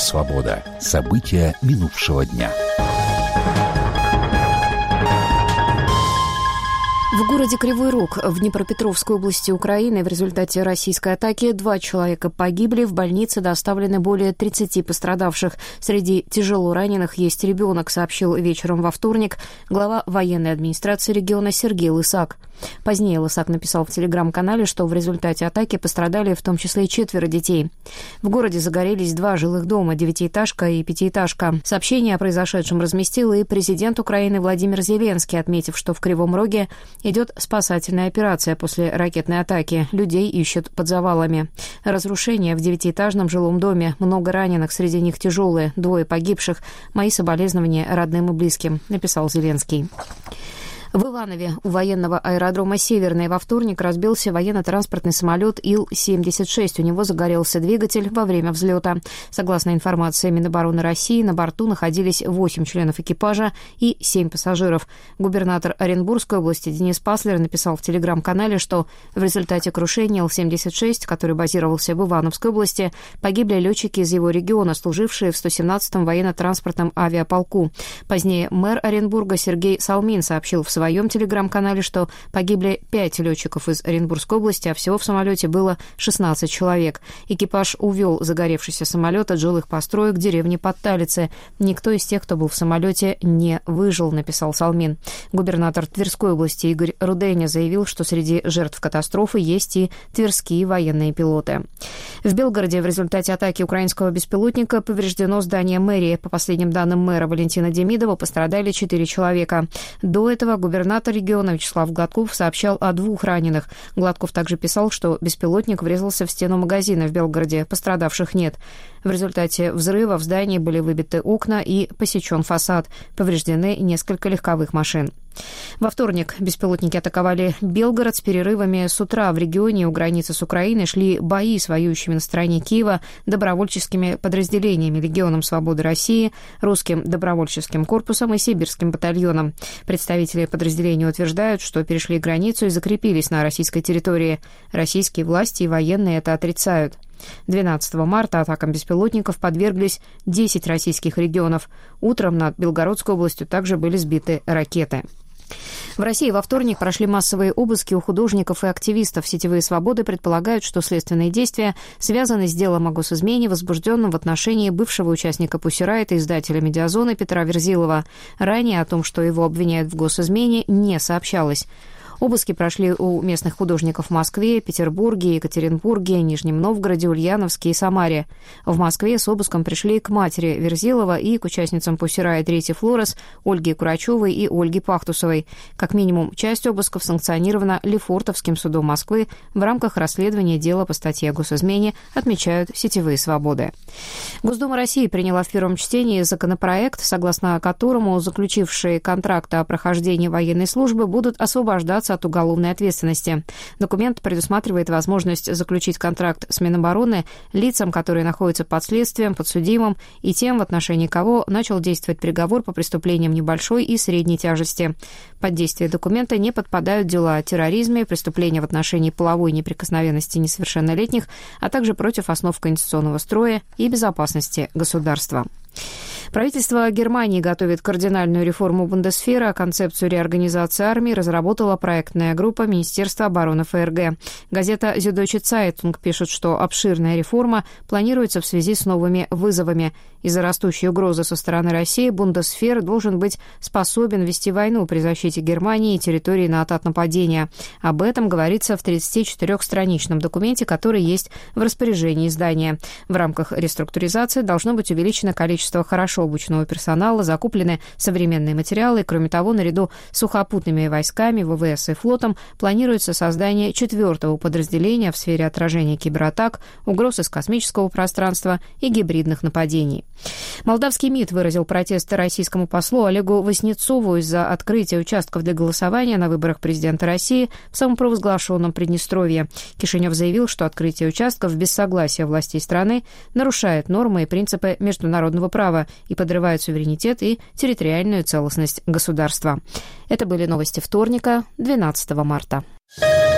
«Свобода». События минувшего дня. В городе Кривой Рог в Днепропетровской области Украины в результате российской атаки 2 человека погибли, в больнице доставлены более 30 пострадавших. Среди тяжело раненых есть ребенок, сообщил вечером во вторник глава военной администрации региона Сергей Лысак. Позднее Лысак написал в телеграм-канале, что в результате атаки пострадали в том числе 4 детей. В городе загорелись 2 жилых дома, 9-этажка и 5-этажка. Сообщение о произошедшем разместил и президент Украины Владимир Зеленский, отметив, что в Кривом Роге идет спасательная операция после ракетной атаки. Людей ищут под завалами. Разрушения в 9-этажном жилом доме. Много раненых, среди них тяжелые. 2 погибших. Мои соболезнования родным и близким, написал Зеленский. В Иванове у военного аэродрома «Северный» во вторник разбился военно-транспортный самолет Ил-76. У него загорелся двигатель во время взлета. Согласно информации Минобороны России, на борту находились 8 членов экипажа и 7 пассажиров. Губернатор Оренбургской области Денис Паслер написал в телеграм-канале, что в результате крушения Ил-76, который базировался в Ивановской области, погибли летчики из его региона, служившие в 117-м военно-транспортном авиаполку. Позднее мэр Оренбурга Сергей Салмин сообщил в своем телеграм-канале, что погибли 5 летчиков из Оренбургской области, а всего в самолете было 16 человек. Экипаж увел загоревшийся самолет от жилых построек деревни Подталицы. Никто из тех, кто был в самолете, не выжил, написал Салмин. Губернатор Тверской области Игорь Руденя заявил, что среди жертв катастрофы есть и тверские военные пилоты. В Белгороде в результате атаки украинского беспилотника повреждено здание мэрии. По последним данным мэра Валентина Демидова, пострадали 4 человека. До этого губернатор региона Вячеслав Гладков сообщал о 2 раненых. Гладков также писал, что беспилотник врезался в стену магазина в Белгороде. Пострадавших нет. В результате взрыва в здании были выбиты окна и посечен фасад. Повреждены несколько легковых машин. Во вторник беспилотники атаковали Белгород с перерывами с утра. В регионе у границы с Украиной шли бои с воюющими на стороне Киева добровольческими подразделениями Легионом Свободы России, Русским добровольческим корпусом и Сибирским батальоном. Представители подразделения утверждают, что перешли границу и закрепились на российской территории. Российские власти и военные это отрицают. 12 марта атакам беспилотников подверглись 10 российских регионов. Утром над Белгородской областью также были сбиты ракеты. В России во вторник прошли массовые обыски у художников и активистов. Сетевые свободы предполагают, что следственные действия связаны с делом о госизмене, возбужденном в отношении бывшего участника Pussy Riot и издателя «Медиазоны» Петра Верзилова. Ранее о том, что его обвиняют в госизмене, не сообщалось. Обыски прошли у местных художников в Москве, Петербурге, Екатеринбурге, Нижнем Новгороде, Ульяновске и Самаре. В Москве с обыском пришли к матери Верзилова и к участницам Pussy Riot Рите Флорес, Ольге Курачевой и Ольге Пахтусовой. Как минимум, часть обысков санкционирована Лефортовским судом Москвы в рамках расследования дела по статье о госизмене, отмечают сетевые свободы. Госдума России приняла в первом чтении законопроект, согласно которому заключившие контракт о прохождении военной службы будут освобождаться от уголовной ответственности. Документ предусматривает возможность заключить контракт с Минобороны лицам, которые находятся под следствием, подсудимым и тем, в отношении кого начал действовать приговор по преступлениям небольшой и средней тяжести. Под действие документа не подпадают дела о терроризме, преступления в отношении половой неприкосновенности несовершеннолетних, а также против основ конституционного строя и безопасности государства. Правительство Германии готовит кардинальную реформу Бундесвера. Концепцию реорганизации армии разработала проектная группа Министерства обороны ФРГ. Газета «Süddeutsche Zeitung» пишет, что обширная реформа планируется в связи с новыми вызовами. Из-за растущей угрозы со стороны России Бундесвер должен быть способен вести войну при защите Германии и территории НАТО от нападения. Об этом говорится в 34-страничном документе, который есть в распоряжении издания. В рамках реструктуризации должно быть увеличено количество хорошо обученного персонала, закуплены современные материалы. Кроме того, наряду с сухопутными войсками, ВВС и флотом планируется создание 4-го подразделения в сфере отражения кибератак, угроз из космического пространства и гибридных нападений. Молдавский МИД выразил протест российскому послу Олегу Васнецову из-за открытия участков для голосования на выборах президента России в самопровозглашенном Приднестровье. Кишинев заявил, что открытие участков без согласия властей страны нарушает нормы и принципы международного права и подрывает суверенитет и территориальную целостность государства. Это были новости вторника, 12 марта.